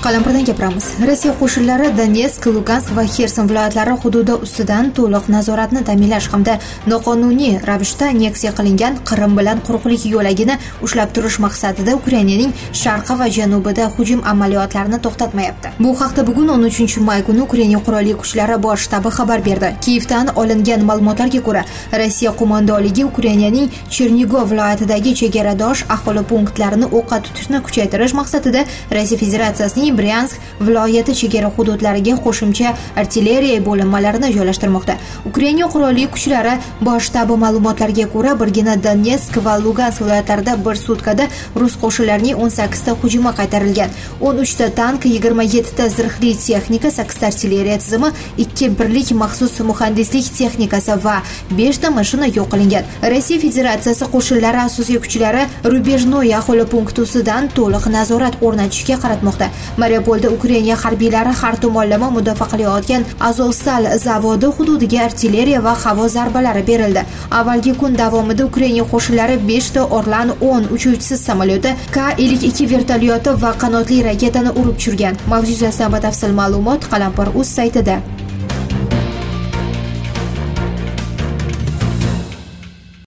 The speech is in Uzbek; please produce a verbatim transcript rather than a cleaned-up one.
Qalampirdan gapiramiz. Rossiya qo'shinlari Donetsk, Lugansk va Xerson viloyatlari hududi ustidan to'liq nazoratni ta'minlash hamda noqonuniy ravishda anneksiya qilingan Qrim bilan quruqlik yo'lagini ushlab turish maqsadida Ukrainaning sharqi va janubida hujum amaliyotlarini to'xtatmayapti. Bu haqda bugun o'n uchinchi may kuni Ukraina qurolli kuchlari bosh shtabi xabar berdi. Kiyevdan olingan ma'lumotlarga ko'ra, Rossiya qo'mondonligi Ukrainaning Chernigov viloyatidagi chegaradosh aholi punktlarini o'qqa tutishni kuchaytirish maqsadida Rossiya Federatsiyasining Bryansk viloyati chegara hududlariga qo'shimcha artilleriya bo'linmalarini joylashtirmoqda. Ukraina qurolli kuchlari bosh shtabi ma'lumotlariga ko'ra, birgina Donetsk va Lugansk viloyatlarida bir sutkada rus qo'shinlarining o'n sakkizta hujumi qaytarilgan. o'n uchta tank, yigirma yettita zirhli texnika, sakkizta artilleriya tizimi, ikki birlik maxsus muhandislik texnikasi va beshta mashina yo'q qilingan. Rossiya Federatsiyasi qo'shinlari asosiy kuchlari Rubejnoy aholi punkti ustidan to'liq nazorat o'rnatishga qaratmoqda. Mariupolda Ukraina harbiylari har tomonlama mudofaa qilayotgan Azovstal zavodi hududiga artilleriya va havo zarbalari berildi. Avvalgi kun davomida Ukraina qo'shinlari beshta Orlan o'n uchuvchisiz samolyoti, K ellik ikki vertolyoti va qanotli raketani urib tushirgan. Mavzu yuzasidan batafsil ma'lumot Qalampir.uz saytida.